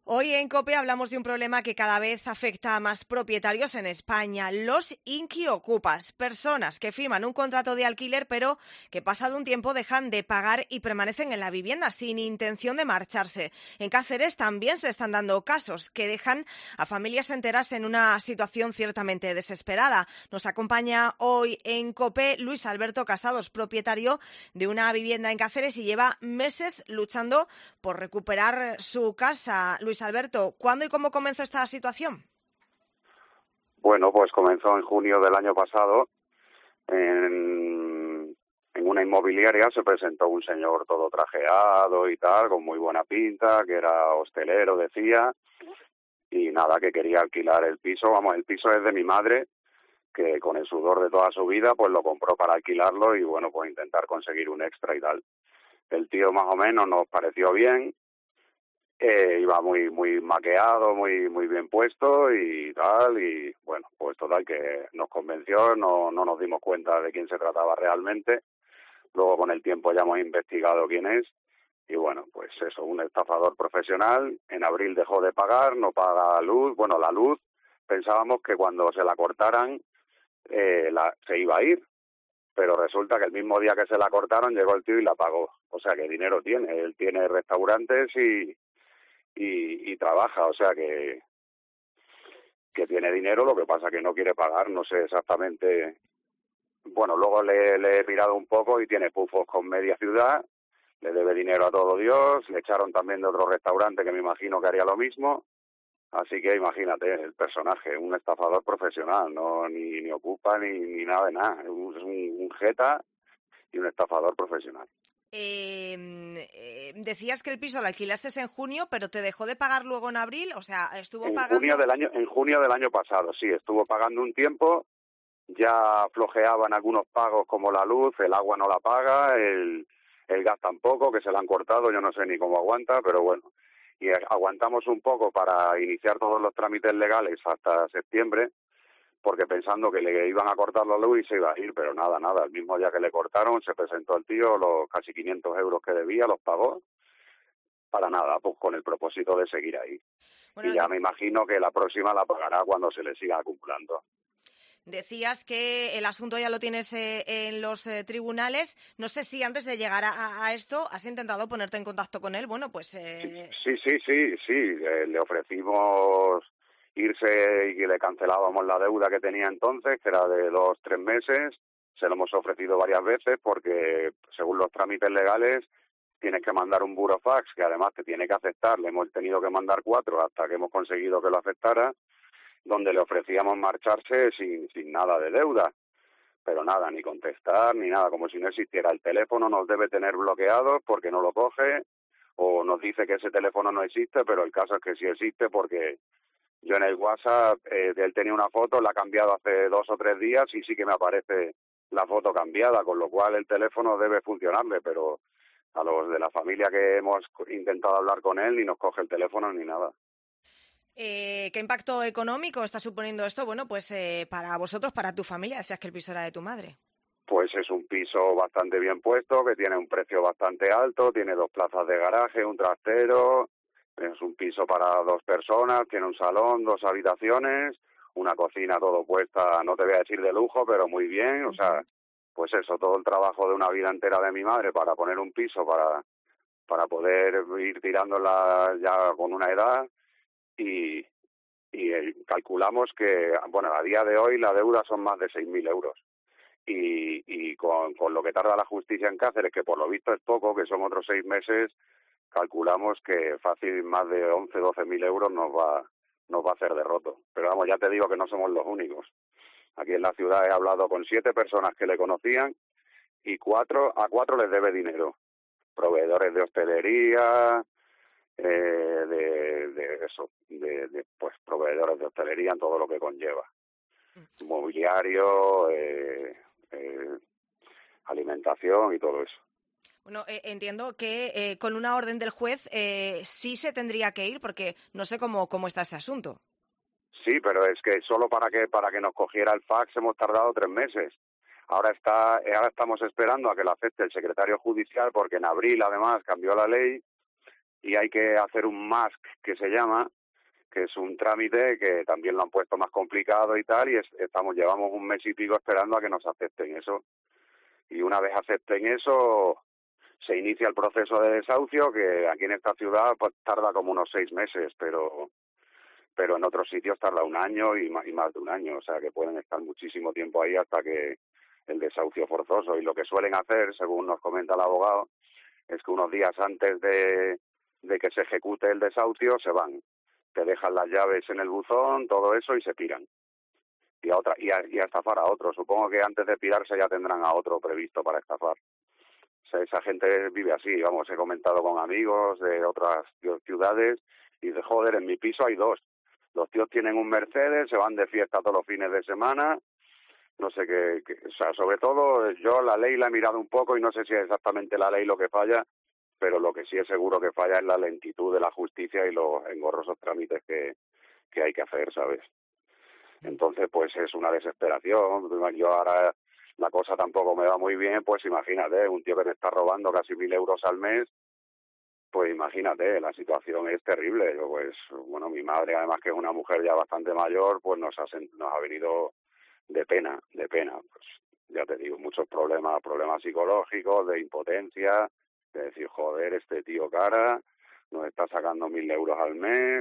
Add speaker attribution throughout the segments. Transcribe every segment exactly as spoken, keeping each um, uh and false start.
Speaker 1: Hoy en COPE hablamos de un problema que cada vez afecta a más propietarios en España, los inquiocupas, personas que firman un contrato de alquiler pero que pasado un tiempo dejan de pagar y permanecen en la vivienda sin intención de marcharse. En Cáceres también se están dando casos que dejan a familias enteras en una situación ciertamente desesperada. Nos acompaña hoy en COPE Luis Alberto Casados, propietario de una vivienda en Cáceres y lleva meses luchando por recuperar su casa. Luis Alberto, ¿cuándo y cómo comenzó esta situación?
Speaker 2: Bueno, pues comenzó en junio del año pasado. En, en una inmobiliaria se presentó un señor todo trajeado y tal, con muy buena pinta, que era hostelero, decía, y nada, que quería alquilar el piso. Vamos, el piso es de mi madre, que con el sudor de toda su vida, pues lo compró para alquilarlo y, bueno, pues intentar conseguir un extra y tal. El tío más o menos nos pareció bien. Eh, iba muy muy maqueado, muy muy bien puesto y tal, y bueno, pues total que nos convenció, no, no nos dimos cuenta de quién se trataba realmente. Luego con el tiempo ya hemos investigado quién es y bueno, pues eso, un estafador profesional. En abril dejó de pagar, no paga luz. Bueno, la luz pensábamos que cuando se la cortaran eh, la, se iba a ir, pero resulta que el mismo día que se la cortaron llegó el tío y la pagó. O sea que dinero tiene, él tiene restaurantes y Y, y trabaja, o sea que que tiene dinero, lo que pasa que no quiere pagar, no sé exactamente. Bueno, luego le, le he mirado un poco y tiene pufos con media ciudad, le debe dinero a todo Dios, le echaron también de otro restaurante que me imagino que haría lo mismo, así que imagínate el personaje, un estafador profesional, no ni, ni ocupa ni, ni nada de nada, es un, un jeta y un estafador profesional.
Speaker 1: Eh, eh, decías que el piso lo alquilaste en junio, pero te dejó de pagar luego en abril, o sea, estuvo
Speaker 2: En junio
Speaker 1: pagando...
Speaker 2: del año, en junio del año pasado, sí, estuvo pagando un tiempo. Ya flojeaban algunos pagos como la luz, el agua no la paga, el, el gas tampoco, que se la han cortado, yo no sé ni cómo aguanta, pero bueno. Y aguantamos un poco para iniciar todos los trámites legales hasta septiembre, porque pensando que le iban a cortar la luz y se iba a ir, pero nada, nada. El mismo día que le cortaron se presentó el tío, los casi quinientos euros que debía los pagó, para nada, pues con el propósito de seguir ahí.
Speaker 1: Bueno,
Speaker 2: Y ya me imagino que la próxima la pagará cuando se le siga acumulando.
Speaker 1: decías que el asunto ya lo tienes eh, en los eh, tribunales. No sé si antes de llegar a, a esto has intentado ponerte en contacto con él. Bueno, pues... Eh...
Speaker 2: Sí, sí, sí, sí. Eh, le ofrecimos irse y que le cancelábamos la deuda que tenía entonces, que era de dos, tres meses. Se lo hemos ofrecido varias veces porque, según los trámites legales, tienes que mandar un burofax que además te tiene que aceptar. Le hemos tenido que mandar cuatro hasta que hemos conseguido que lo aceptara, donde le ofrecíamos marcharse sin, sin nada de deuda. Pero nada, ni contestar, ni nada, como si no existiera. El teléfono nos debe tener bloqueados porque no lo coge, o nos dice que ese teléfono no existe, pero el caso es que sí existe porque yo en el WhatsApp, eh, él tenía una foto, la ha cambiado hace dos o tres días y sí que me aparece la foto cambiada, con lo cual el teléfono debe funcionarle, pero a los de la familia que hemos intentado hablar con él ni nos coge el teléfono ni nada.
Speaker 1: Eh, ¿Qué impacto económico está suponiendo esto? Bueno, pues eh, para vosotros, para tu familia, decías que el piso era de tu madre.
Speaker 2: Pues es un piso bastante bien puesto, que tiene un precio bastante alto, tiene dos plazas de garaje, un trastero, es un piso para dos personas, tiene un salón, dos habitaciones, una cocina todo puesta, no te voy a decir de lujo, pero muy bien, o sea, pues eso, todo el trabajo de una vida entera de mi madre para poner un piso, para, para poder ir tirándola ya con una edad y, y eh, calculamos que, bueno, a día de hoy la deuda son más de seis mil euros. Y, y con, con lo que tarda la justicia en Cáceres, que por lo visto es poco, que son otros seis meses, calculamos que fácil más de once, doce mil euros nos va, nos va a hacer derroto. Pero vamos, ya te digo que no somos los únicos. Aquí en la ciudad he hablado con siete personas que le conocían y cuatro a cuatro les debe dinero. Proveedores de hostelería, eh, de, de eso, de, de pues proveedores de hostelería en todo lo que conlleva. Mobiliario, eh, eh, alimentación y todo eso.
Speaker 1: Bueno, eh, entiendo que eh, con una orden del juez eh, sí se tendría que ir, porque no sé cómo, cómo está este asunto.
Speaker 2: Sí, pero es que solo para que para que nos cogiera el fax hemos tardado tres meses. Ahora está, ahora estamos esperando a que lo acepte el secretario judicial, porque en abril además cambió la ley y hay que hacer un mask que se llama, que es un trámite que también lo han puesto más complicado y tal, y es, estamos llevamos un mes y pico esperando a que nos acepten eso. Y una vez acepten eso, se inicia el proceso de desahucio, que aquí en esta ciudad pues tarda como unos seis meses, pero pero en otros sitios tarda un año y más, y más de un año, o sea que pueden estar muchísimo tiempo ahí hasta que el desahucio forzoso. Y lo que suelen hacer, según nos comenta el abogado, es que unos días antes de, de que se ejecute el desahucio se van, te dejan las llaves en el buzón, todo eso, y se piran. Y a, otra, y a, y a estafar a otro. Supongo que antes de pirarse ya tendrán a otro previsto para estafar. O sea, esa gente vive así, vamos, he comentado con amigos de otras ciudades y de joder, en mi piso hay dos. Los tíos tienen un Mercedes, se van de fiesta todos los fines de semana, no sé qué, qué, o sea, sobre todo yo la ley la he mirado un poco y no sé si es exactamente la ley lo que falla, pero lo que sí es seguro que falla es la lentitud de la justicia y los engorrosos trámites que, que hay que hacer, ¿sabes? Entonces, pues es una desesperación. Yo ahora la cosa tampoco me va muy bien, pues imagínate, un tío que te está robando casi mil euros al mes, pues imagínate, la situación es terrible. Yo, pues, bueno, mi madre, además que es una mujer ya bastante mayor, pues nos ha, nos ha venido de pena, de pena. Pues ya te digo, muchos problemas, problemas psicológicos, de impotencia, de decir, joder, este tío cara, nos está sacando mil euros al mes.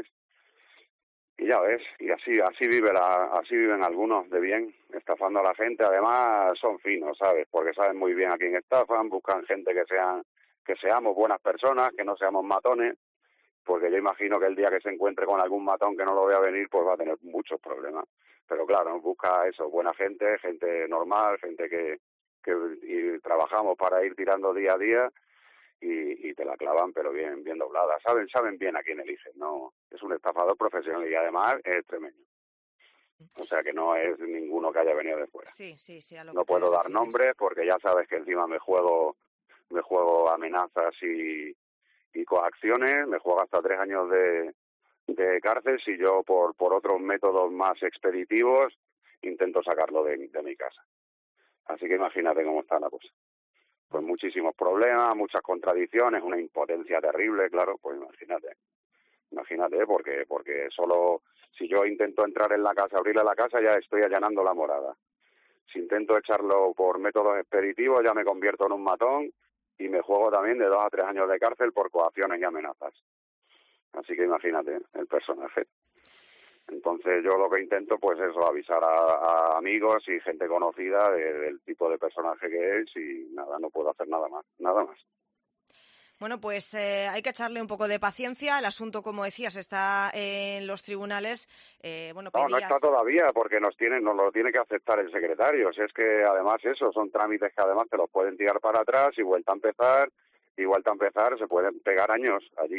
Speaker 2: Y ya ves, y así así vive la, así viven algunos de bien, estafando a la gente. Además son finos, ¿sabes? Porque saben muy bien a quién estafan, buscan gente que sean que seamos buenas personas, que no seamos matones, porque yo imagino que el día que se encuentre con algún matón que no lo vea venir, pues va a tener muchos problemas. Pero claro, busca eso, buena gente, gente normal, gente que, que y trabajamos para ir tirando día a día. Y, y te la clavan, pero bien bien doblada. Saben saben bien a quién eligen, ¿no? Es un estafador profesional y además es extremeño. O sea que no es ninguno que haya venido de fuera.
Speaker 1: Sí, sí, sí, a lo
Speaker 2: no
Speaker 1: que
Speaker 2: puedo
Speaker 1: te
Speaker 2: dar
Speaker 1: refieres.
Speaker 2: nombres porque ya sabes que encima me juego me juego amenazas y, y coacciones, me juego hasta tres años de, de cárcel si yo por, por otros métodos más expeditivos intento sacarlo de, de mi casa. Así que imagínate cómo está la cosa. Pues muchísimos problemas, muchas contradicciones, una impotencia terrible, claro, pues imagínate, imagínate, porque porque solo si yo intento entrar en la casa, abrirle la casa, ya estoy allanando la morada. Si intento echarlo por métodos expeditivos, ya me convierto en un matón y me juego también de dos a tres años de cárcel por coacciones y amenazas. Así que imagínate el personaje. Entonces yo lo que intento pues es avisar a, a amigos y gente conocida de, del tipo de personaje que es y nada, no puedo hacer nada más, nada más.
Speaker 1: Bueno, pues eh, hay que echarle un poco de paciencia. El asunto, como decías, está en los tribunales. Eh, bueno, pedías...
Speaker 2: No, no está todavía porque nos tienen, nos lo tiene que aceptar el secretario. Si es que además eso, son trámites que además te los pueden tirar para atrás y vuelta a empezar, y vuelta a empezar, se pueden pegar años allí.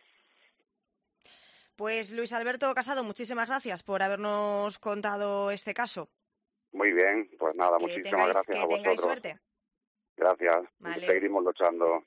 Speaker 1: Pues Luis Alberto Casado, muchísimas gracias por habernos contado este caso.
Speaker 2: Muy bien, pues nada,
Speaker 1: que
Speaker 2: muchísimas
Speaker 1: tengáis,
Speaker 2: gracias
Speaker 1: que
Speaker 2: a vosotros.
Speaker 1: tengáis suerte.
Speaker 2: Gracias,
Speaker 1: Vale.
Speaker 2: Seguimos luchando.